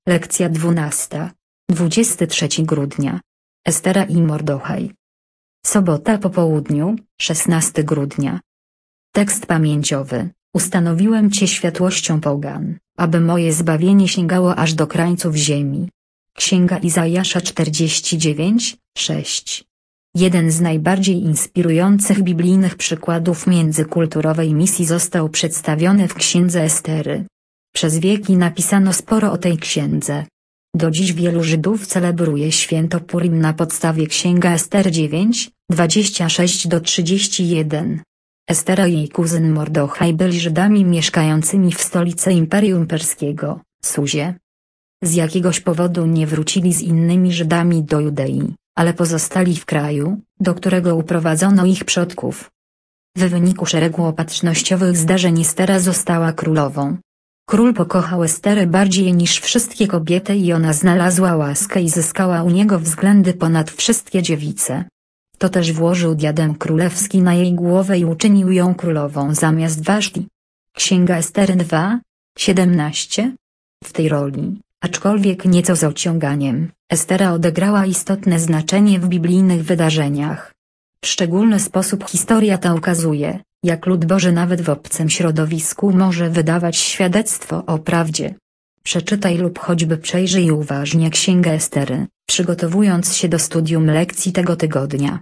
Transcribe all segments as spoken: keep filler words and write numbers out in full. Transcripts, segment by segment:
Lekcja dwunasta. dwudziestego trzeciego grudnia. Estera i Mordochaj. Sobota po południu, szesnastego grudnia. Tekst pamięciowy. Ustanowiłem Cię światłością pogan, aby moje zbawienie sięgało aż do krańców ziemi. Księga Izajasza czterdzieści dziewięć, sześć. Jeden z najbardziej inspirujących biblijnych przykładów międzykulturowej misji został przedstawiony w księdze Estery. Przez wieki napisano sporo o tej księdze. Do dziś wielu Żydów celebruje święto Purim na podstawie księga Ester dziewięć, dwadzieścia sześć do trzydziestu jeden. Estera i jej kuzyn Mordochaj byli Żydami mieszkającymi w stolicy Imperium Perskiego, Suzie. Z jakiegoś powodu nie wrócili z innymi Żydami do Judei, ale pozostali w kraju, do którego uprowadzono ich przodków. W wyniku szeregu opatrznościowych zdarzeń Estera została królową. Król pokochał Esterę bardziej niż wszystkie kobiety i ona znalazła łaskę i zyskała u niego względy ponad wszystkie dziewice. To też włożył diadem królewski na jej głowę i uczynił ją królową zamiast Waszti. Księga Estery dwa, siedemnaście. W tej roli, aczkolwiek nieco z ociąganiem, Estera odegrała istotne znaczenie w biblijnych wydarzeniach. W szczególny sposób historia ta ukazuje, jak lud Boży nawet w obcym środowisku może wydawać świadectwo o prawdzie. Przeczytaj lub choćby przejrzyj uważnie Księgę Estery, przygotowując się do studium lekcji tego tygodnia.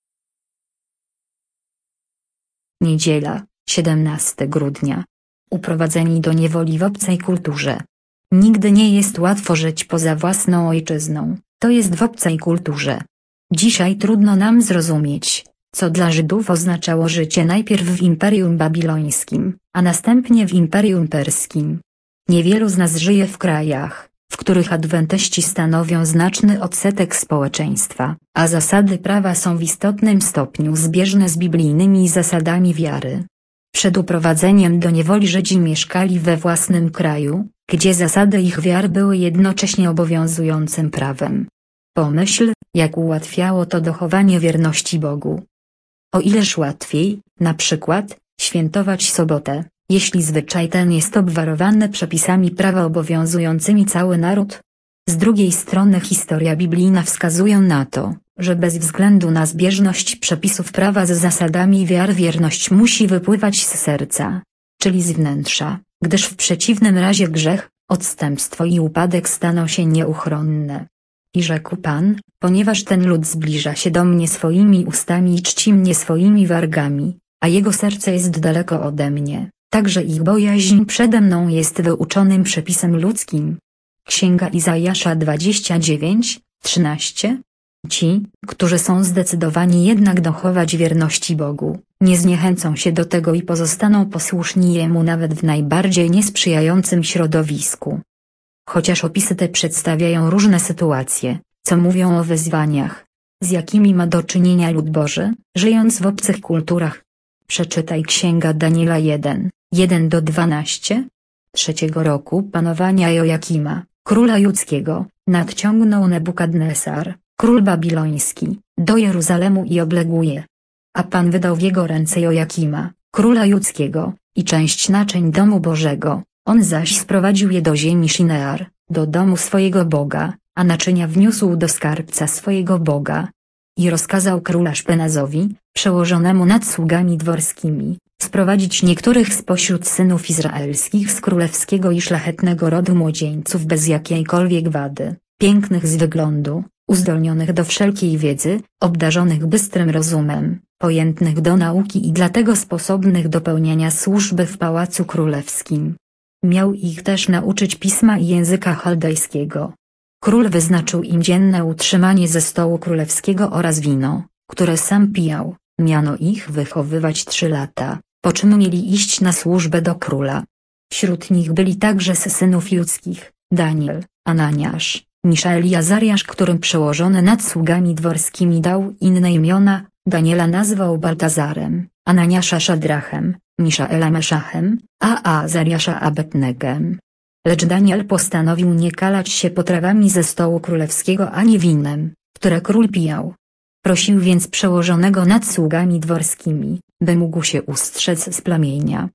Niedziela, siedemnastego grudnia. Uprowadzeni do niewoli w obcej kulturze. Nigdy nie jest łatwo żyć poza własną ojczyzną, to jest w obcej kulturze. Dzisiaj trudno nam zrozumieć, co dla Żydów oznaczało życie najpierw w Imperium Babilońskim, a następnie w Imperium Perskim. Niewielu z nas żyje w krajach, w których adwentyści stanowią znaczny odsetek społeczeństwa, a zasady prawa są w istotnym stopniu zbieżne z biblijnymi zasadami wiary. Przed uprowadzeniem do niewoli Żydzi mieszkali we własnym kraju, gdzie zasady ich wiar były jednocześnie obowiązującym prawem. Pomyśl, jak ułatwiało to dochowanie wierności Bogu. O ileż łatwiej, na przykład, świętować sobotę, jeśli zwyczaj ten jest obwarowany przepisami prawa obowiązującymi cały naród. Z drugiej strony historia biblijna wskazuje na to, że bez względu na zbieżność przepisów prawa z zasadami wiar wierność musi wypływać z serca, czyli z wnętrza, gdyż w przeciwnym razie grzech, odstępstwo i upadek staną się nieuchronne. I rzekł Pan, ponieważ ten lud zbliża się do mnie swoimi ustami i czci mnie swoimi wargami, a jego serce jest daleko ode mnie, także ich bojaźń przede mną jest wyuczonym przepisem ludzkim. Księga Izajasza dwadzieścia dziewięć, trzynaście. Ci, którzy są zdecydowani jednak dochować wierności Bogu, nie zniechęcą się do tego i pozostaną posłuszni Jemu nawet w najbardziej niesprzyjającym środowisku. Chociaż opisy te przedstawiają różne sytuacje, co mówią o wyzwaniach, z jakimi ma do czynienia lud Boży, żyjąc w obcych kulturach. Przeczytaj Księga Daniela jeden, jeden do dwunastu. Trzeciego roku panowania Jojakima, króla judzkiego, nadciągnął Nebukadnesar, król babiloński, do Jeruzalemu i obległ je. A Pan wydał w jego ręce Jojakima, króla judzkiego, i część naczyń domu Bożego, on zaś sprowadził je do ziemi Shinear, do domu swojego Boga, a naczynia wniósł do skarbca swojego Boga. I rozkazał król Aszpenazowi, przełożonemu nad sługami dworskimi, sprowadzić niektórych spośród synów izraelskich z królewskiego i szlachetnego rodu młodzieńców bez jakiejkolwiek wady, pięknych z wyglądu, uzdolnionych do wszelkiej wiedzy, obdarzonych bystrym rozumem, pojętnych do nauki i dlatego sposobnych do pełnienia służby w pałacu królewskim. Miał ich też nauczyć pisma i języka chaldejskiego. Król wyznaczył im dzienne utrzymanie ze stołu królewskiego oraz wino, które sam pijał, miano ich wychowywać trzy lata, po czym mieli iść na służbę do króla. Wśród nich byli także z synów judzkich, Daniel, Ananiasz, Miszael i Azariasz, którym przełożony nad sługami dworskimi dał inne imiona, Daniela nazwał Baltazarem, Ananiasza Szadrachem, Miszaela Meszachem, a Azariasza Abednegem. Lecz Daniel postanowił nie kalać się potrawami ze stołu królewskiego ani winem, które król pijał. Prosił więc przełożonego nad sługami dworskimi, by mógł się ustrzec z plamienia.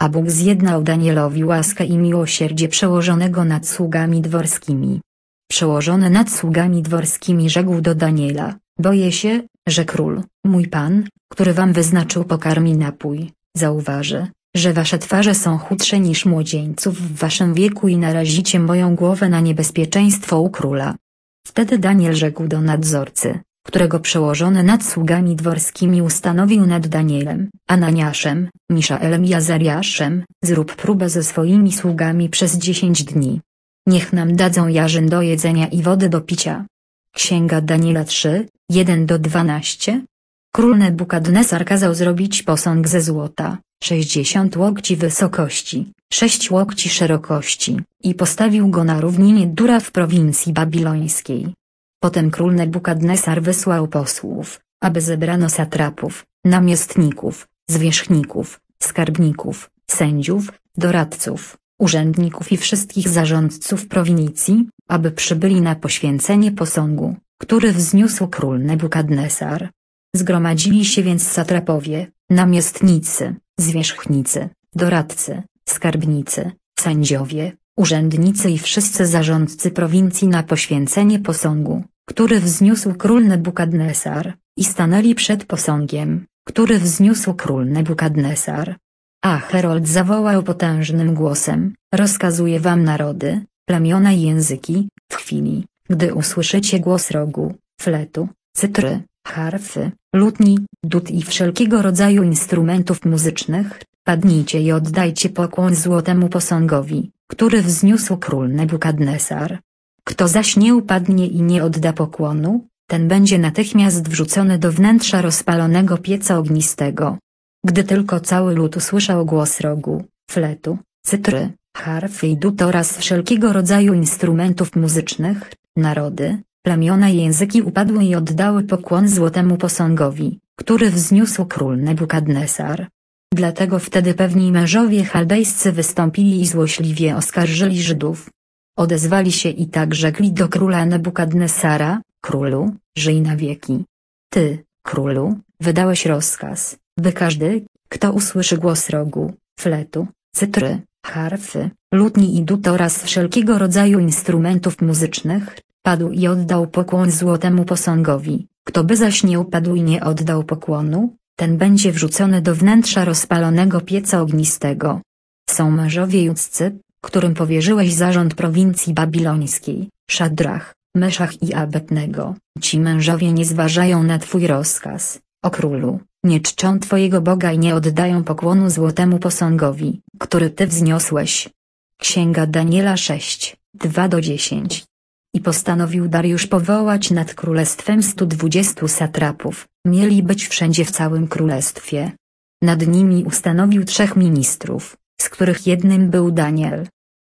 a Bóg zjednał Danielowi łaskę i miłosierdzie przełożonego nad sługami dworskimi. Przełożony nad sługami dworskimi rzekł do Daniela: boję się, że król, mój pan, który wam wyznaczył pokarm i napój, zauważy, że wasze twarze są chudsze niż młodzieńców w waszym wieku i narazicie moją głowę na niebezpieczeństwo u króla. Wtedy Daniel rzekł do nadzorcy, którego przełożony nad sługami dworskimi ustanowił nad Danielem, Ananiaszem, Miszaelem i Azariaszem: zrób próbę ze swoimi sługami przez dziesięć dni. Niech nam dadzą jarzyn do jedzenia i wody do picia. Księga Daniela trzy, jeden do dwunastu. Król Nebukadnesar kazał zrobić posąg ze złota, sześćdziesiąt łokci wysokości, sześć łokci szerokości, i postawił go na równinie Dura w prowincji babilońskiej. Potem król Nebukadnesar wysłał posłów, aby zebrano satrapów, namiestników, zwierzchników, skarbników, sędziów, doradców, urzędników i wszystkich zarządców prowincji, aby przybyli na poświęcenie posągu, który wzniósł król Nebukadnesar. Zgromadzili się więc satrapowie, namiestnicy, zwierzchnicy, doradcy, skarbnicy, sędziowie, urzędnicy i wszyscy zarządcy prowincji na poświęcenie posągu, który wzniósł król Nebukadnesar, i stanęli przed posągiem, który wzniósł król Nebukadnesar. A Herold zawołał potężnym głosem: rozkazuję wam narody, plemiona i języki, w chwili, gdy usłyszycie głos rogu, fletu, cytry, harfy, lutni, dud i wszelkiego rodzaju instrumentów muzycznych, padnijcie i oddajcie pokłon złotemu posągowi, który wzniósł król Nebukadnesar. Kto zaś nie upadnie i nie odda pokłonu, ten będzie natychmiast wrzucony do wnętrza rozpalonego pieca ognistego. Gdy tylko cały lud usłyszał głos rogu, fletu, cytry, harfy i dud oraz wszelkiego rodzaju instrumentów muzycznych, narody, plemiona i języki upadły i oddały pokłon złotemu posągowi, który wzniósł król Nebukadnesar. Dlatego wtedy pewni mężowie chaldejscy wystąpili i złośliwie oskarżyli Żydów. Odezwali się i tak rzekli do króla Nebukadnesara: królu, żyj na wieki. Ty, królu, wydałeś rozkaz, by każdy, kto usłyszy głos rogu, fletu, cytry, harfy, lutni i dud oraz wszelkiego rodzaju instrumentów muzycznych, padł i oddał pokłon złotemu posągowi. Kto by zaś nie upadł i nie oddał pokłonu, ten będzie wrzucony do wnętrza rozpalonego pieca ognistego. Są mężowie judzcy, którym powierzyłeś zarząd prowincji babilońskiej, Szadrach, Meszach i Abednego. Ci mężowie nie zważają na twój rozkaz, o królu, nie czczą twojego Boga i nie oddają pokłonu złotemu posągowi, który ty wzniosłeś. Księga Daniela sześć, dwa do dziesięciu. I postanowił Dariusz powołać nad królestwem stu dwudziestu satrapów, mieli być wszędzie w całym królestwie. Nad nimi ustanowił trzech ministrów, z których jednym był Daniel.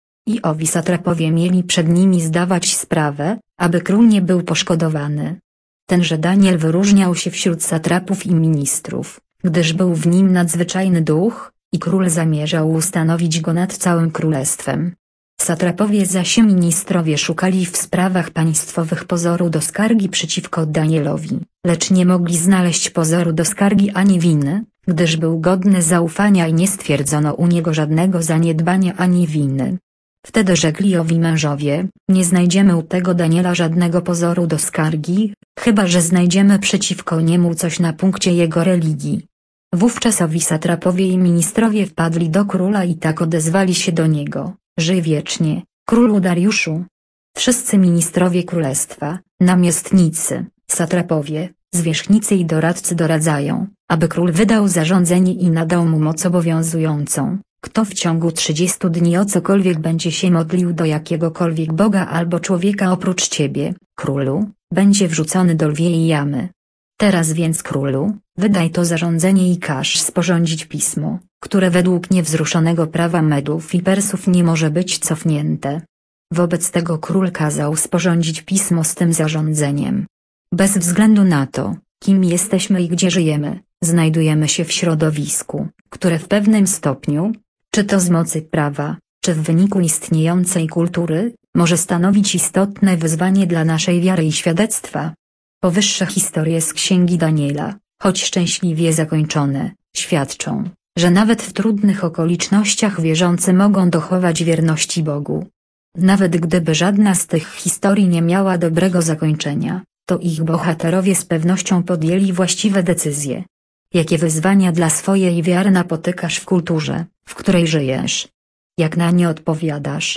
I owi satrapowie mieli przed nimi zdawać sprawę, aby król nie był poszkodowany. Tenże Daniel wyróżniał się wśród satrapów i ministrów, gdyż był w nim nadzwyczajny duch, i król zamierzał ustanowić go nad całym królestwem. Satrapowie zaś i ministrowie szukali w sprawach państwowych pozoru do skargi przeciwko Danielowi, lecz nie mogli znaleźć pozoru do skargi ani winy, gdyż był godny zaufania i nie stwierdzono u niego żadnego zaniedbania ani winy. Wtedy rzekli owi mężowie: nie znajdziemy u tego Daniela żadnego pozoru do skargi, chyba że znajdziemy przeciwko niemu coś na punkcie jego religii. Wówczas owi satrapowie i ministrowie wpadli do króla i tak odezwali się do niego: żyj wiecznie, królu Dariuszu. Wszyscy ministrowie królestwa, namiestnicy, satrapowie, zwierzchnicy i doradcy doradzają, aby król wydał zarządzenie i nadał mu moc obowiązującą: kto w ciągu trzydziestu dni o cokolwiek będzie się modlił do jakiegokolwiek boga albo człowieka oprócz ciebie, królu, będzie wrzucony do lwiej jamy. Teraz więc królu, wydaj to zarządzenie i każ sporządzić pismo, które według niewzruszonego prawa Medów i Persów nie może być cofnięte. Wobec tego król kazał sporządzić pismo z tym zarządzeniem. Bez względu na to, kim jesteśmy i gdzie żyjemy, znajdujemy się w środowisku, które w pewnym stopniu, czy to z mocy prawa, czy w wyniku istniejącej kultury, może stanowić istotne wyzwanie dla naszej wiary i świadectwa. Powyższe historie z Księgi Daniela, choć szczęśliwie zakończone, świadczą, że nawet w trudnych okolicznościach wierzący mogą dochować wierności Bogu. Nawet gdyby żadna z tych historii nie miała dobrego zakończenia, to ich bohaterowie z pewnością podjęli właściwe decyzje. Jakie wyzwania dla swojej wiary napotykasz w kulturze, w której żyjesz? Jak na nie odpowiadasz?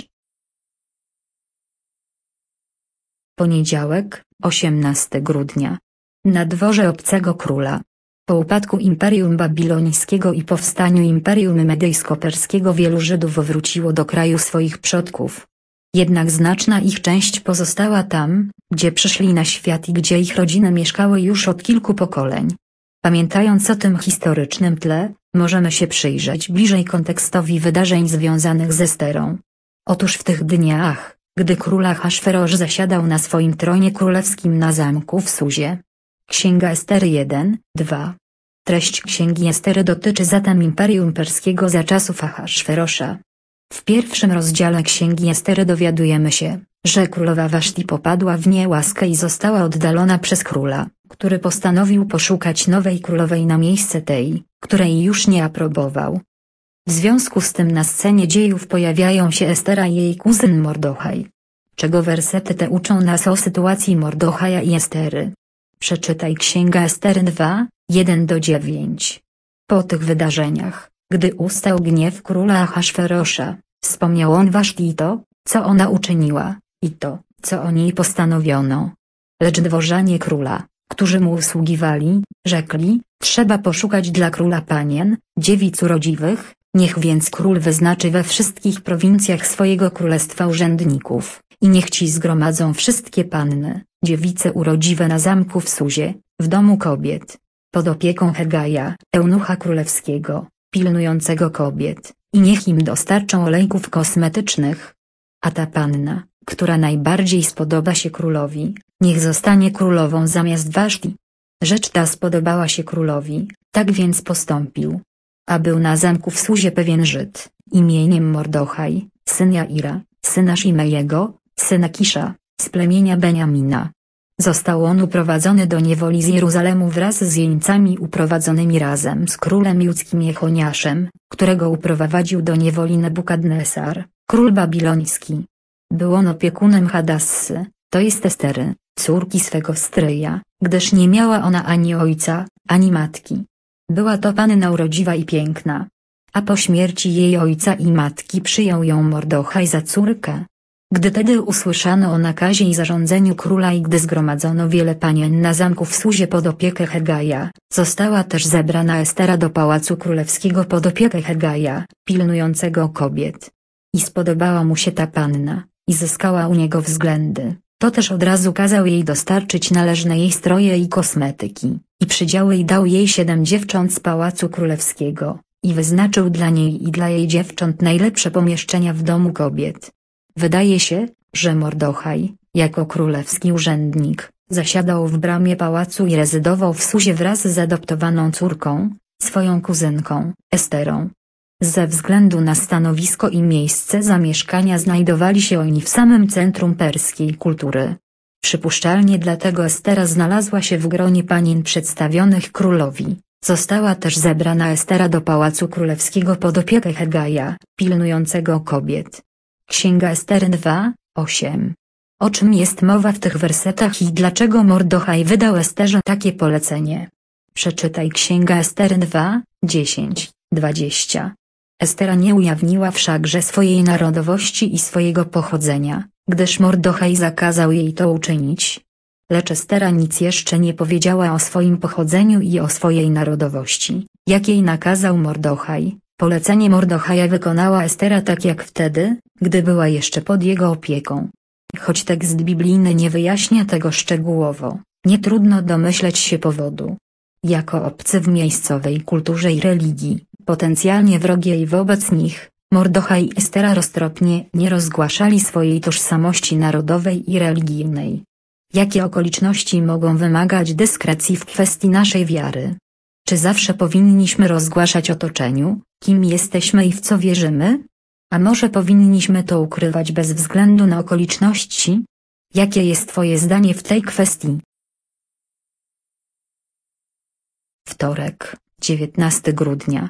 Poniedziałek, osiemnastego grudnia. Na dworze obcego króla. Po upadku Imperium Babilońskiego i powstaniu Imperium Medyjsko-Perskiego wielu Żydów wróciło do kraju swoich przodków. Jednak znaczna ich część pozostała tam, gdzie przyszli na świat i gdzie ich rodziny mieszkały już od kilku pokoleń. Pamiętając o tym historycznym tle, możemy się przyjrzeć bliżej kontekstowi wydarzeń związanych z Esterą. Otóż w tych dniach, gdy król Ahasferosz zasiadał na swoim tronie królewskim na zamku w Suzie. Księga Estery jeden, dwa. Treść księgi Estery dotyczy zatem Imperium Perskiego za czasów Ahasferosza. W pierwszym rozdziale księgi Estery dowiadujemy się, że królowa Waszti popadła w niełaskę i została oddalona przez króla, który postanowił poszukać nowej królowej na miejsce tej, której już nie aprobował. W związku z tym na scenie dziejów pojawiają się Estera i jej kuzyn Mordochaj. Czego wersety te uczą nas o sytuacji Mordochaja i Estery? Przeczytaj Księga Estery dwa, jeden do dziewięciu. Po tych wydarzeniach, gdy ustał gniew króla Ahasferosza, wspomniał on Waszti to, co ona uczyniła, i to, co o niej postanowiono. Lecz dworzanie króla, którzy mu usługiwali, rzekli, trzeba poszukać dla króla panien, dziewic urodziwych, niech więc król wyznaczy we wszystkich prowincjach swojego królestwa urzędników, i niech ci zgromadzą wszystkie panny, dziewice urodziwe na zamku w Suzie, w domu kobiet, pod opieką Hegaja, eunucha królewskiego, pilnującego kobiet, i niech im dostarczą olejków kosmetycznych. A ta panna, która najbardziej spodoba się królowi, niech zostanie królową zamiast Waszti. Rzecz ta spodobała się królowi, tak więc postąpił. A był na zamku w Suzie pewien Żyd, imieniem Mordochaj, syn Jaira, syna Szimejego, syna Kisza, z plemienia Beniamina. Został on uprowadzony do niewoli z Jeruzalemu wraz z jeńcami uprowadzonymi razem z królem judzkim Jechoniaszem, którego uprowadził do niewoli Nebukadnesar, król babiloński. Był on opiekunem Hadassy, to jest Estery, córki swego stryja, gdyż nie miała ona ani ojca, ani matki. Była to panna urodziwa i piękna. A po śmierci jej ojca i matki przyjął ją Mordochaj za córkę. Gdy tedy usłyszano o nakazie i zarządzeniu króla i gdy zgromadzono wiele panien na zamku w Suzie pod opiekę Hegaja, została też zebrana Estera do pałacu królewskiego pod opiekę Hegaja, pilnującego kobiet. I spodobała mu się ta panna, i zyskała u niego względy, to też od razu kazał jej dostarczyć należne jej stroje i kosmetyki, i przydziały i dał jej siedem dziewcząt z pałacu królewskiego, i wyznaczył dla niej i dla jej dziewcząt najlepsze pomieszczenia w domu kobiet. Wydaje się, że Mordochaj, jako królewski urzędnik, zasiadał w bramie pałacu i rezydował w Suzie wraz z adoptowaną córką, swoją kuzynką, Esterą. Ze względu na stanowisko i miejsce zamieszkania znajdowali się oni w samym centrum perskiej kultury. Przypuszczalnie dlatego Estera znalazła się w gronie panien przedstawionych królowi. Została też zebrana Estera do pałacu królewskiego pod opiekę Hegaja, pilnującego kobiet. Księga Estery dwa, osiem. O czym jest mowa w tych wersetach i dlaczego Mordochaj wydał Esterze takie polecenie? Przeczytaj Księga Estery dwa, dziesięć, dwadzieścia. Estera nie ujawniła wszakże swojej narodowości i swojego pochodzenia, gdyż Mordochaj zakazał jej to uczynić. Lecz Estera nic jeszcze nie powiedziała o swoim pochodzeniu i o swojej narodowości, jak jej nakazał Mordochaj. Polecenie Mordochaja wykonała Estera tak jak wtedy, gdy była jeszcze pod jego opieką. Choć tekst biblijny nie wyjaśnia tego szczegółowo, nie trudno domyśleć się powodu. Jako obcy w miejscowej kulturze i religii, potencjalnie wrogiej wobec nich, Mordochaj i Estera roztropnie nie rozgłaszali swojej tożsamości narodowej i religijnej. Jakie okoliczności mogą wymagać dyskrecji w kwestii naszej wiary? Czy zawsze powinniśmy rozgłaszać otoczeniu, kim jesteśmy i w co wierzymy? A może powinniśmy to ukrywać bez względu na okoliczności? Jakie jest Twoje zdanie w tej kwestii? Wtorek, dziewiętnastego grudnia.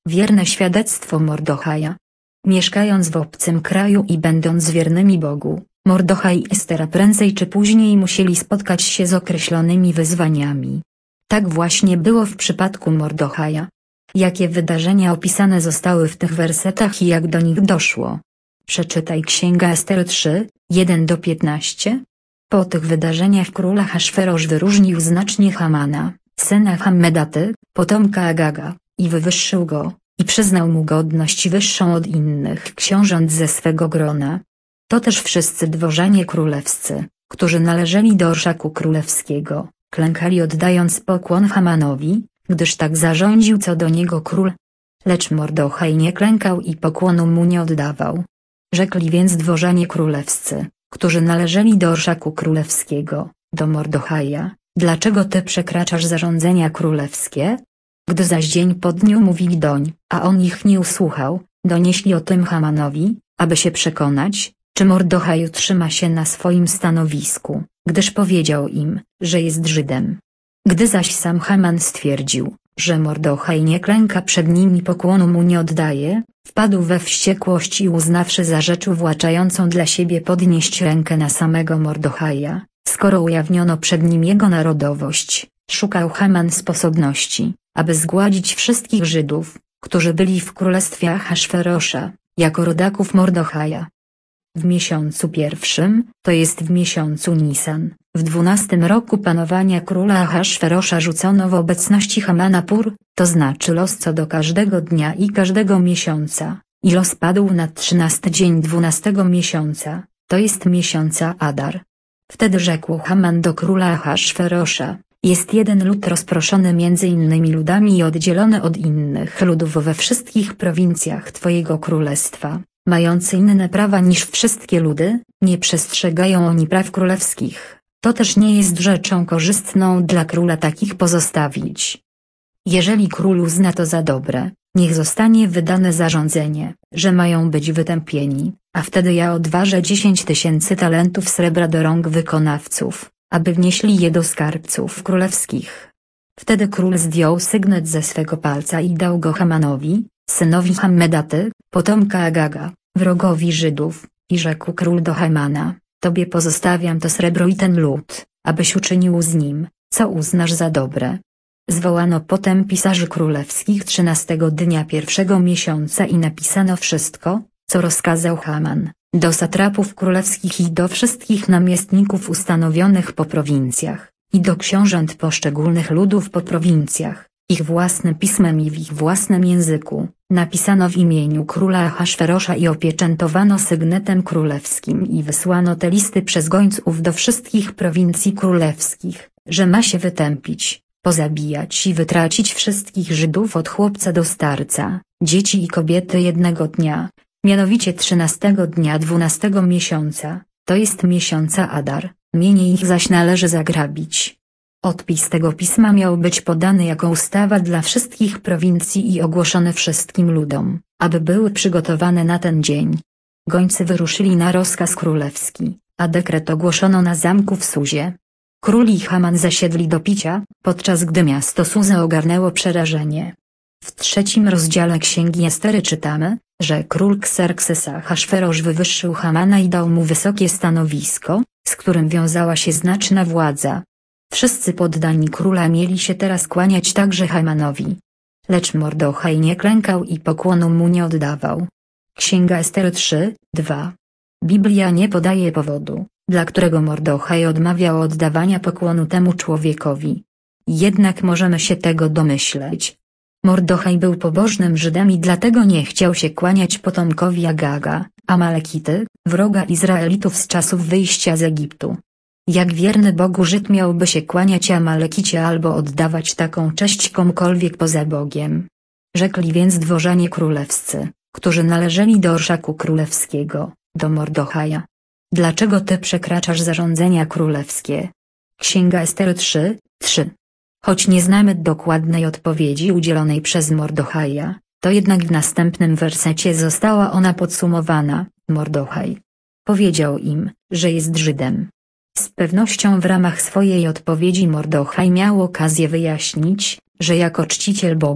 Wierne świadectwo Mordechaja. Mieszkając w obcym kraju i będąc wiernymi Bogu, Mordochaj i Estera prędzej czy później musieli spotkać się z określonymi wyzwaniami. Tak właśnie było w przypadku Mordechaja. Jakie wydarzenia opisane zostały w tych wersetach i jak do nich doszło? Przeczytaj Księga Ester trzy, jeden do piętnastu. Po tych wydarzeniach król Ahaswerosz wyróżnił znacznie Hamana, syna Hammedaty, potomka Agaga, i wywyższył go, i przyznał mu godność wyższą od innych książąt ze swego grona. To też wszyscy dworzanie królewscy, którzy należeli do orszaku królewskiego, klękali oddając pokłon Hamanowi, gdyż tak zarządził co do niego król. Lecz Mordochaj nie klękał i pokłonu mu nie oddawał. Rzekli więc dworzanie królewscy, którzy należeli do orszaku królewskiego, do Mordochaja: dlaczego ty przekraczasz zarządzenia królewskie? Gdy zaś dzień po dniu mówili doń, a on ich nie usłuchał, donieśli o tym Hamanowi, aby się przekonać, czy Mordochaj utrzyma się na swoim stanowisku, gdyż powiedział im, że jest Żydem. Gdy zaś sam Haman stwierdził, że Mordochaj nie klęka przed nim i pokłonu mu nie oddaje, wpadł we wściekłość i uznawszy za rzecz uwłaczającą dla siebie podnieść rękę na samego Mordochaja, skoro ujawniono przed nim jego narodowość, szukał Haman sposobności, aby zgładzić wszystkich Żydów, którzy byli w królestwie Ahaswerosza, jako rodaków Mordochaja. W miesiącu pierwszym, to jest w miesiącu Nisan, w dwunastym roku panowania króla Ahaswerosza rzucono w obecności Hamana pur, to znaczy los co do każdego dnia i każdego miesiąca, i los padł na trzynasty dzień dwunastego miesiąca, to jest miesiąca Adar. Wtedy rzekł Haman do króla Ahaswerosza: jest jeden lud rozproszony między innymi ludami i oddzielony od innych ludów we wszystkich prowincjach twojego królestwa, mający inne prawa niż wszystkie ludy, nie przestrzegają oni praw królewskich. To też nie jest rzeczą korzystną dla króla takich pozostawić. Jeżeli król uzna to za dobre, niech zostanie wydane zarządzenie, że mają być wytępieni, a wtedy ja odważę dziesięć tysięcy talentów srebra do rąk wykonawców, aby wnieśli je do skarbców królewskich. Wtedy król zdjął sygnet ze swego palca i dał go Hamanowi, synowi Hammedaty, potomka Agaga, wrogowi Żydów, i rzekł król do Hamana: tobie pozostawiam to srebro i ten lud, abyś uczynił z nim, co uznasz za dobre. Zwołano potem pisarzy królewskich trzynastego dnia pierwszego miesiąca i napisano wszystko, co rozkazał Haman, do satrapów królewskich i do wszystkich namiestników ustanowionych po prowincjach, i do książąt poszczególnych ludów po prowincjach, ich własnym pismem i w ich własnym języku, napisano w imieniu króla Ahaswerosza i opieczętowano sygnetem królewskim i wysłano te listy przez gońców do wszystkich prowincji królewskich, że ma się wytępić, pozabijać i wytracić wszystkich Żydów od chłopca do starca, dzieci i kobiety jednego dnia, mianowicie trzynastego dnia dwunastego miesiąca, to jest miesiąca Adar, mienie ich zaś należy zagrabić. Odpis tego pisma miał być podany jako ustawa dla wszystkich prowincji i ogłoszony wszystkim ludom, aby były przygotowane na ten dzień. Gońcy wyruszyli na rozkaz królewski, a dekret ogłoszono na zamku w Suzie. Król i Haman zasiedli do picia, podczas gdy miasto Suzę ogarnęło przerażenie. W trzecim rozdziale Księgi Estery czytamy, że król Kserkses Ahaswerosz wywyższył Hamana i dał mu wysokie stanowisko, z którym wiązała się znaczna władza. Wszyscy poddani króla mieli się teraz kłaniać także Hamanowi. Lecz Mordochaj nie klękał i pokłonu mu nie oddawał. Księga Estery trzy, dwa. Biblia nie podaje powodu, dla którego Mordochaj odmawiał oddawania pokłonu temu człowiekowi. Jednak możemy się tego domyśleć. Mordochaj był pobożnym Żydem i dlatego nie chciał się kłaniać potomkowi Agaga, Amalekity, wroga Izraelitów z czasów wyjścia z Egiptu. Jak wierny Bogu Żyd miałby się kłaniać Amalekicie albo oddawać taką cześć komukolwiek poza Bogiem? Rzekli więc dworzanie królewscy, którzy należeli do orszaku królewskiego, do Mordochaja: dlaczego ty przekraczasz zarządzenia królewskie? Księga Estery trzy, trzy. Choć nie znamy dokładnej odpowiedzi udzielonej przez Mordochaja, to jednak w następnym wersecie została ona podsumowana: Mordochaj powiedział im, że jest Żydem. Z pewnością w ramach swojej odpowiedzi Mordochaj miał okazję wyjaśnić, że jako czciciel Boga,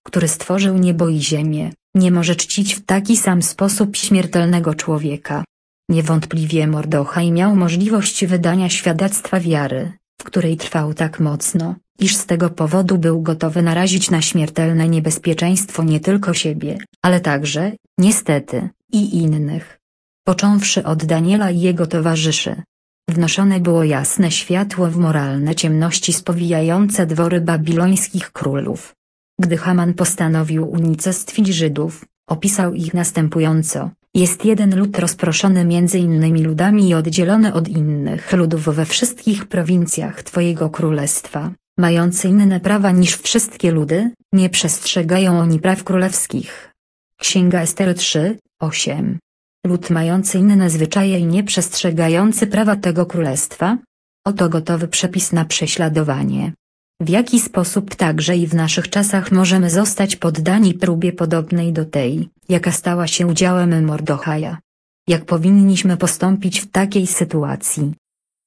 który stworzył niebo i ziemię, nie może czcić w taki sam sposób śmiertelnego człowieka. Niewątpliwie Mordochaj miał możliwość wydania świadectwa wiary, w której trwał tak mocno, iż z tego powodu był gotowy narazić na śmiertelne niebezpieczeństwo nie tylko siebie, ale także, niestety, i innych. Począwszy od Daniela i jego towarzyszy. Wnoszone było jasne światło w moralne ciemności spowijające dwory babilońskich królów. Gdy Haman postanowił unicestwić Żydów, opisał ich następująco: jest jeden lud rozproszony między innymi ludami i oddzielony od innych ludów we wszystkich prowincjach Twojego królestwa, mający inne prawa niż wszystkie ludy, nie przestrzegają oni praw królewskich. Księga Ester trzy, osiem. Lud mający inne zwyczaje i nie przestrzegający prawa tego królestwa? Oto gotowy przepis na prześladowanie. W jaki sposób także i w naszych czasach możemy zostać poddani próbie podobnej do tej, jaka stała się udziałem Mordochaja? Jak powinniśmy postąpić w takiej sytuacji?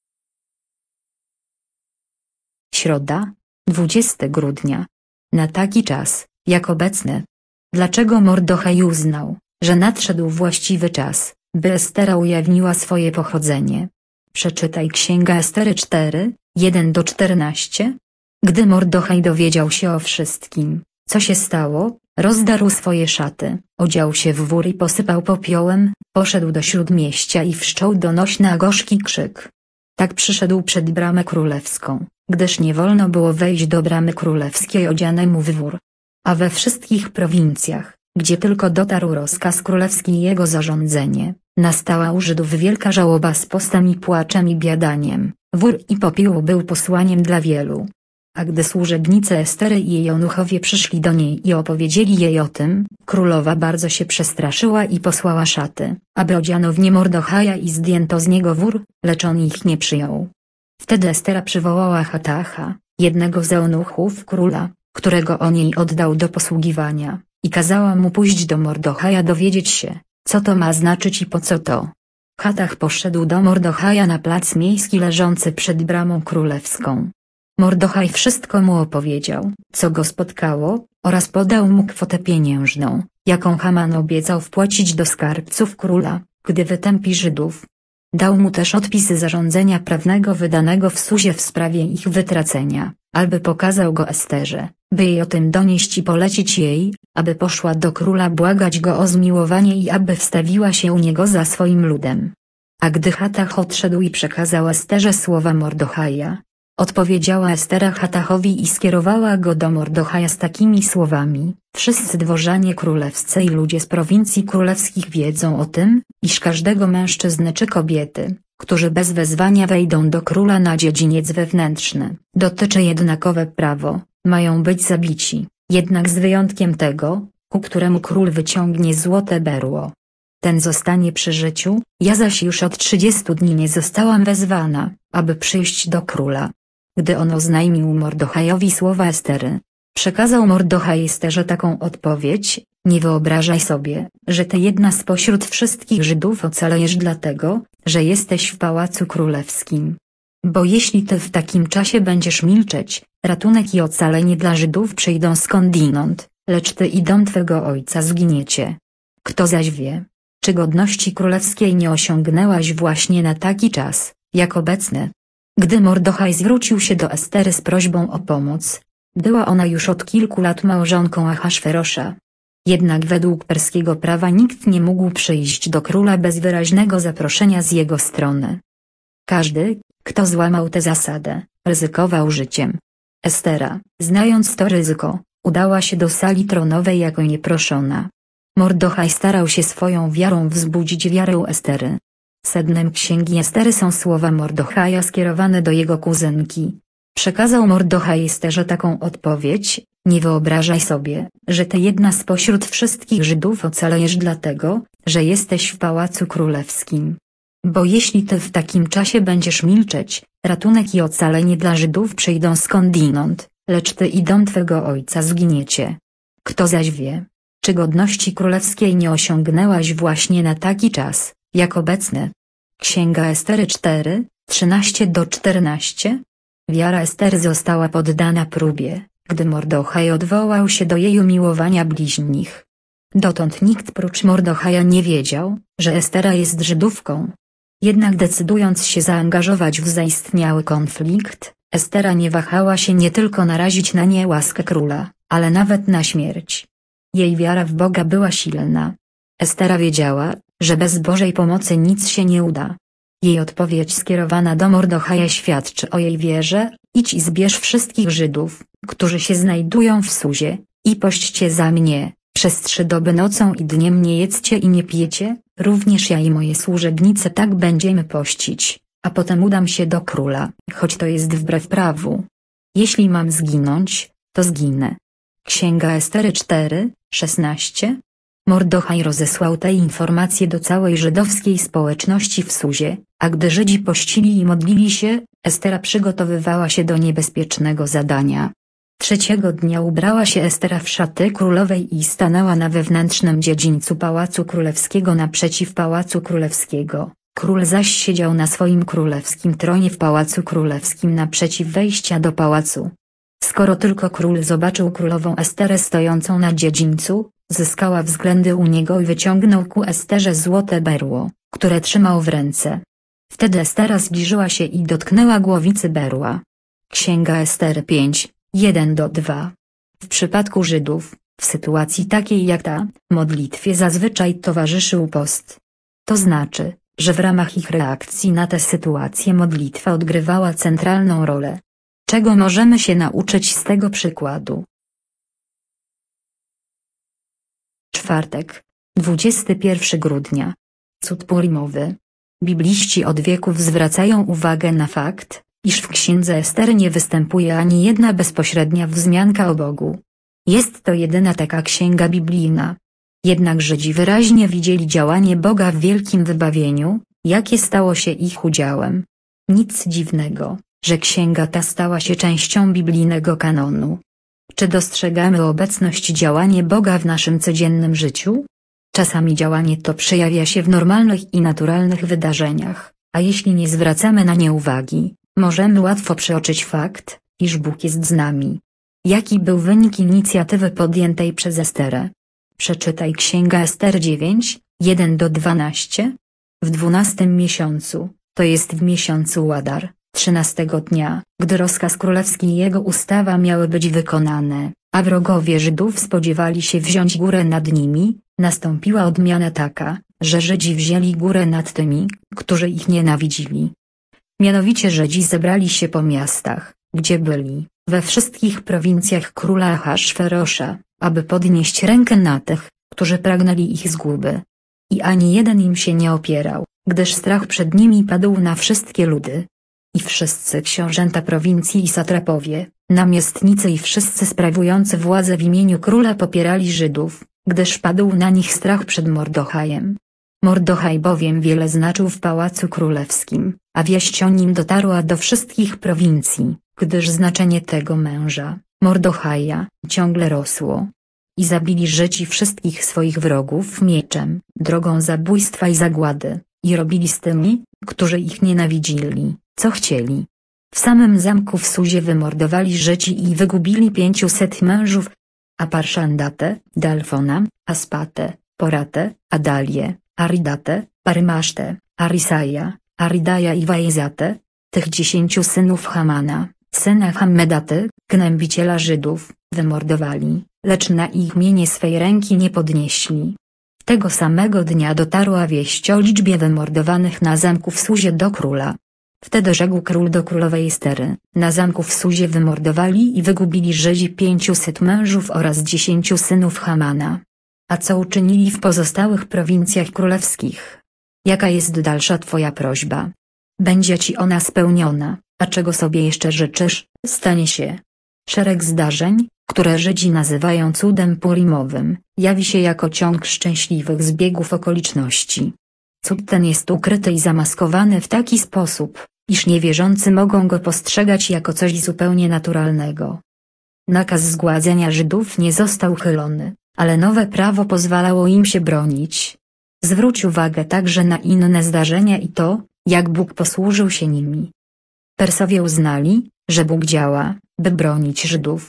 Środa, dwudziestego grudnia. Na taki czas, jak obecny. Dlaczego Mordochaj uznał, że nadszedł właściwy czas, by Estera ujawniła swoje pochodzenie? Przeczytaj Księga Estery cztery, jeden do czternastu. Gdy Mordochaj dowiedział się o wszystkim, co się stało, rozdarł swoje szaty, odział się w wór i posypał popiołem, poszedł do śródmieścia i wszczął donośny gorzki krzyk. Tak przyszedł przed bramę królewską, gdyż nie wolno było wejść do bramy królewskiej odzianemu w wór. A we wszystkich prowincjach, gdzie tylko dotarł rozkaz królewski i jego zarządzenie, nastała u Żydów wielka żałoba z postem i płaczem i biadaniem. Wór i popiół był posłaniem dla wielu. A gdy służebnice Estery i jej eunuchowie przyszli do niej i opowiedzieli jej o tym, królowa bardzo się przestraszyła i posłała szaty, aby odziano w nie Mordochaja i zdjęto z niego wór, lecz on ich nie przyjął. Wtedy Estera przywołała Hatacha, jednego z eunuchów króla, którego on jej oddał do posługiwania, i kazała mu pójść do Mordochaja dowiedzieć się, co to ma znaczyć i po co to. Hatach poszedł do Mordochaja na plac miejski leżący przed bramą królewską. Mordochaj wszystko mu opowiedział, co go spotkało, oraz podał mu kwotę pieniężną, jaką Haman obiecał wpłacić do skarbców króla, gdy wytępi Żydów. Dał mu też odpisy zarządzenia prawnego wydanego w Suzie w sprawie ich wytracenia, aby pokazał go Esterze, by jej o tym donieść i polecić jej, aby poszła do króla błagać go o zmiłowanie i aby wstawiła się u niego za swoim ludem. A gdy Hatach odszedł i przekazał Esterze słowa Mordochaja, odpowiedziała Estera Hatachowi i skierowała go do Mordochaja z takimi słowami: wszyscy dworzanie królewscy i ludzie z prowincji królewskich wiedzą o tym, iż każdego mężczyzny czy kobiety, którzy bez wezwania wejdą do króla na dziedziniec wewnętrzny, dotyczy jednakowe prawo, mają być zabici, jednak z wyjątkiem tego, ku któremu król wyciągnie złote berło. Ten zostanie przy życiu, ja zaś już od trzydziestu dni nie zostałam wezwana, aby przyjść do króla. Gdy on oznajmił Mordochajowi słowa Estery, przekazał Mordochaj Esterze taką odpowiedź: nie wyobrażaj sobie, że ty jedna spośród wszystkich Żydów ocalejesz dlatego, że jesteś w pałacu królewskim. Bo jeśli ty w takim czasie będziesz milczeć, ratunek i ocalenie dla Żydów przyjdą skądinąd, lecz ty i dom twego ojca zginiecie. Kto zaś wie, czy godności królewskiej nie osiągnęłaś właśnie na taki czas, jak obecny? Gdy Mordochaj zwrócił się do Estery z prośbą o pomoc, była ona już od kilku lat małżonką Ahasferosza. Jednak według perskiego prawa nikt nie mógł przyjść do króla bez wyraźnego zaproszenia z jego strony. Każdy, kto złamał tę zasadę, ryzykował życiem. Estera, znając to ryzyko, udała się do sali tronowej jako nieproszona. Mordochaj starał się swoją wiarą wzbudzić wiarę Estery. Sednem księgi Estery są słowa Mordochaja skierowane do jego kuzynki. Przekazał Mordochaj Esterze taką odpowiedź: nie wyobrażaj sobie, że ty jedna spośród wszystkich Żydów ocalejesz dlatego, że jesteś w pałacu królewskim. Bo jeśli ty w takim czasie będziesz milczeć, ratunek i ocalenie dla Żydów przyjdą skądinąd, lecz ty i dom twego ojca zginiecie. Kto zaś wie, czy godności królewskiej nie osiągnęłaś właśnie na taki czas, jak obecny? Księga Estery cztery, trzynaście do czternastu. Wiara Estery została poddana próbie, gdy Mordochaj odwołał się do jej umiłowania bliźnich. Dotąd nikt prócz Mordochaja nie wiedział, że Estera jest Żydówką. Jednak decydując się zaangażować w zaistniały konflikt, Estera nie wahała się nie tylko narazić na niełaskę króla, ale nawet na śmierć. Jej wiara w Boga była silna. Estera wiedziała, że bez Bożej pomocy nic się nie uda. Jej odpowiedź skierowana do Mordochaja świadczy o jej wierze: idź i zbierz wszystkich Żydów, którzy się znajdują w Suzie, i pośćcie za mnie, przez trzy doby nocą i dniem nie jedzcie i nie pijecie, również ja i moje służebnice tak będziemy pościć, a potem udam się do króla, choć to jest wbrew prawu. Jeśli mam zginąć, to zginę. Księga Estery cztery, szesnaście. Mordochaj rozesłał te informacje do całej żydowskiej społeczności w Suzie, a gdy Żydzi pościli i modlili się, Estera przygotowywała się do niebezpiecznego zadania. Trzeciego dnia ubrała się Estera w szaty królowej i stanęła na wewnętrznym dziedzińcu Pałacu Królewskiego naprzeciw Pałacu Królewskiego. Król zaś siedział na swoim królewskim tronie w Pałacu Królewskim naprzeciw wejścia do pałacu. Skoro tylko król zobaczył królową Esterę stojącą na dziedzińcu, zyskała względy u niego i wyciągnął ku Esterze złote berło, które trzymał w ręce. Wtedy Estera zbliżyła się i dotknęła głowicy berła. Księga Estery pięć, jeden do dwa. W przypadku Żydów, w sytuacji takiej jak ta, modlitwie zazwyczaj towarzyszył post. To znaczy, że w ramach ich reakcji na tę sytuację modlitwa odgrywała centralną rolę. Czego możemy się nauczyć z tego przykładu? Czwartek, dwudziestego pierwszego grudnia. Cud Purimowy. Bibliści od wieków zwracają uwagę na fakt, iż w księdze Estery nie występuje ani jedna bezpośrednia wzmianka o Bogu. Jest to jedyna taka księga biblijna. Jednak Żydzi wyraźnie widzieli działanie Boga w wielkim wybawieniu, jakie stało się ich udziałem. Nic dziwnego, że księga ta stała się częścią biblijnego kanonu. Czy dostrzegamy obecność działania Boga w naszym codziennym życiu? Czasami działanie to przejawia się w normalnych i naturalnych wydarzeniach, a jeśli nie zwracamy na nie uwagi, możemy łatwo przeoczyć fakt, iż Bóg jest z nami. Jaki był wynik inicjatywy podjętej przez Esterę? Przeczytaj Księga Estery dziewięć, jeden do dwunastu. W dwunastym miesiącu, to jest w miesiącu Ładar, trzynastego dnia, gdy rozkaz królewski i jego ustawa miały być wykonane, a wrogowie Żydów spodziewali się wziąć górę nad nimi, nastąpiła odmiana taka, że Żydzi wzięli górę nad tymi, którzy ich nienawidzili. Mianowicie Żydzi zebrali się po miastach, gdzie byli, we wszystkich prowincjach króla Ahasferosza, aby podnieść rękę na tych, którzy pragnęli ich zguby. I ani jeden im się nie opierał, gdyż strach przed nimi padł na wszystkie ludy. I wszyscy książęta prowincji i satrapowie, namiestnicy i wszyscy sprawujący władzę w imieniu króla popierali Żydów, gdyż padł na nich strach przed Mordochajem. Mordochaj bowiem wiele znaczył w Pałacu Królewskim, a wieść o nim dotarła do wszystkich prowincji, gdyż znaczenie tego męża, Mordochaja, ciągle rosło. I zabili Żydzi wszystkich swoich wrogów mieczem, drogą zabójstwa i zagłady, i robili z tymi, którzy ich nienawidzili, co chcieli. W samym zamku w Suzie wymordowali Żydzi i wygubili pięciuset mężów: Aparszandatę, Dalfona, Aspatę, Poratę, Adalię, Aridatę, Parymasztę, Arisaja, Aridaja i Wajzatę, tych dziesięciu synów Hamana, syna Hammedaty, gnębiciela Żydów, wymordowali, lecz na ich mienie swej ręki nie podnieśli. Tego samego dnia dotarła wieść o liczbie wymordowanych na zamku w Suzie do króla. Wtedy rzekł król do królowej Estery: na zamku w Suzie wymordowali i wygubili Żydzi pięciuset mężów oraz dziesięciu synów Hamana. A co uczynili w pozostałych prowincjach królewskich? Jaka jest dalsza twoja prośba? Będzie ci ona spełniona, a czego sobie jeszcze życzysz, stanie się. Szereg zdarzeń, które Żydzi nazywają cudem purimowym, jawi się jako ciąg szczęśliwych zbiegów okoliczności. Cud ten jest ukryty i zamaskowany w taki sposób, iż niewierzący mogą go postrzegać jako coś zupełnie naturalnego. Nakaz zgładzenia Żydów nie został uchylony, ale nowe prawo pozwalało im się bronić. Zwróć uwagę także na inne zdarzenia i to, jak Bóg posłużył się nimi. Persowie uznali, że Bóg działa, by bronić Żydów.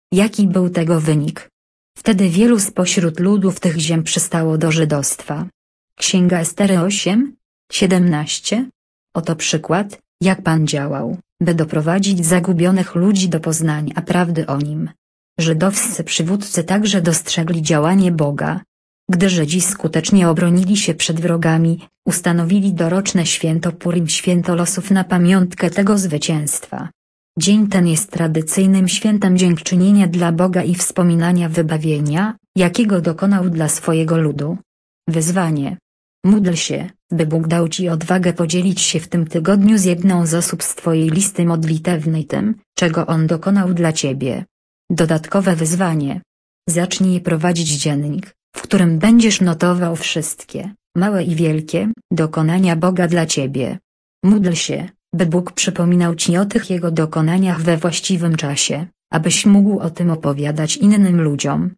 Jaki był tego wynik? Wtedy wielu spośród ludów tych ziem przystało do żydostwa. Księga Estery osiem, siedemnaście. Oto przykład, jak Pan działał, by doprowadzić zagubionych ludzi do poznania prawdy o Nim. Żydowscy przywódcy także dostrzegli działanie Boga. Gdy Żydzi skutecznie obronili się przed wrogami, ustanowili doroczne święto Purim, święto losów, na pamiątkę tego zwycięstwa. Dzień ten jest tradycyjnym świętem dziękczynienia dla Boga i wspominania wybawienia, jakiego dokonał dla swojego ludu. Wyzwanie. Módl się, by Bóg dał Ci odwagę podzielić się w tym tygodniu z jedną z osób z Twojej listy modlitewnej tym, czego On dokonał dla Ciebie. Dodatkowe wyzwanie. Zacznij prowadzić dziennik, w którym będziesz notował wszystkie, małe i wielkie, dokonania Boga dla Ciebie. Módl się, by Bóg przypominał Ci o tych Jego dokonaniach we właściwym czasie, abyś mógł o tym opowiadać innym ludziom.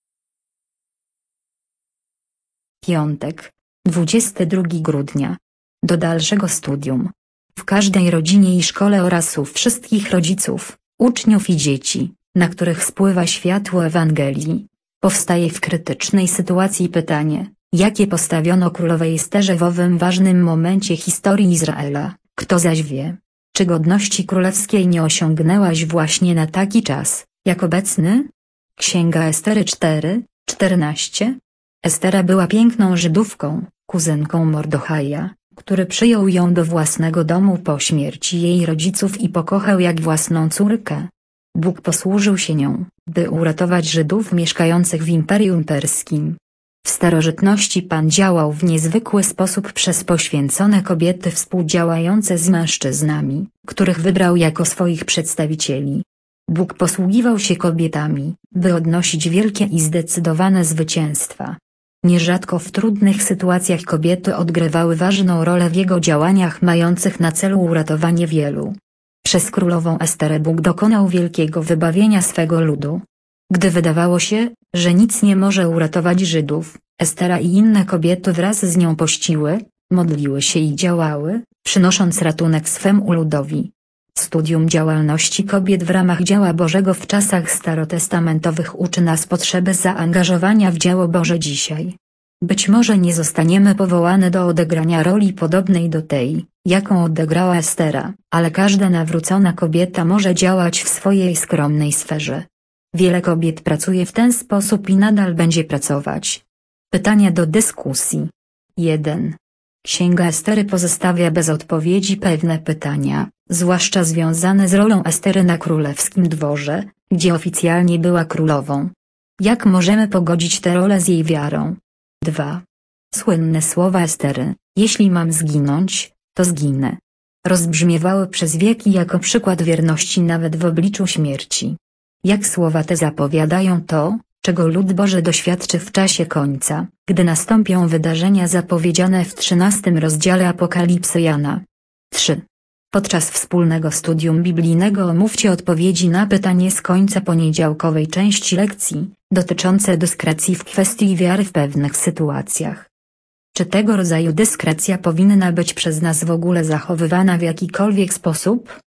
Piątek, dwudziestego drugiego grudnia. Do dalszego studium. W każdej rodzinie i szkole oraz u wszystkich rodziców, uczniów i dzieci, na których spływa światło Ewangelii, powstaje w krytycznej sytuacji pytanie, jakie postawiono królowej Esterze w owym ważnym momencie historii Izraela. Kto zaś wie, czy godności królewskiej nie osiągnęłaś właśnie na taki czas, jak obecny? Księga Estery cztery, czternaście. Estera była piękną Żydówką, kuzynką Mordechaja, który przyjął ją do własnego domu po śmierci jej rodziców i pokochał jak własną córkę. Bóg posłużył się nią, by uratować Żydów mieszkających w Imperium Perskim. W starożytności Pan działał w niezwykły sposób przez poświęcone kobiety współdziałające z mężczyznami, których wybrał jako swoich przedstawicieli. Bóg posługiwał się kobietami, by odnosić wielkie i zdecydowane zwycięstwa. Nierzadko w trudnych sytuacjach kobiety odgrywały ważną rolę w Jego działaniach mających na celu uratowanie wielu. Przez królową Esterę Bóg dokonał wielkiego wybawienia swego ludu. Gdy wydawało się, że nic nie może uratować Żydów, Estera i inne kobiety wraz z nią pościły, modliły się i działały, przynosząc ratunek swemu ludowi. Studium działalności kobiet w ramach dzieła Bożego w czasach starotestamentowych uczy nas potrzeby zaangażowania w dzieło Boże dzisiaj. Być może nie zostaniemy powołane do odegrania roli podobnej do tej, jaką odegrała Estera, ale każda nawrócona kobieta może działać w swojej skromnej sferze. Wiele kobiet pracuje w ten sposób i nadal będzie pracować. Pytania do dyskusji. jeden. Księga Estery pozostawia bez odpowiedzi pewne pytania, zwłaszcza związane z rolą Estery na królewskim dworze, gdzie oficjalnie była królową. Jak możemy pogodzić tę rolę z jej wiarą? dwa. Słynne słowa Estery, jeśli mam zginąć, to zginę, rozbrzmiewały przez wieki jako przykład wierności nawet w obliczu śmierci. Jak słowa te zapowiadają to, czego lud Boży doświadczy w czasie końca, gdy nastąpią wydarzenia zapowiedziane w trzynastym rozdziale Apokalipsy Jana. trzy. Podczas wspólnego studium biblijnego omówcie odpowiedzi na pytanie z końca poniedziałkowej części lekcji, dotyczące dyskrecji w kwestii wiary w pewnych sytuacjach. Czy tego rodzaju dyskrecja powinna być przez nas w ogóle zachowywana w jakikolwiek sposób?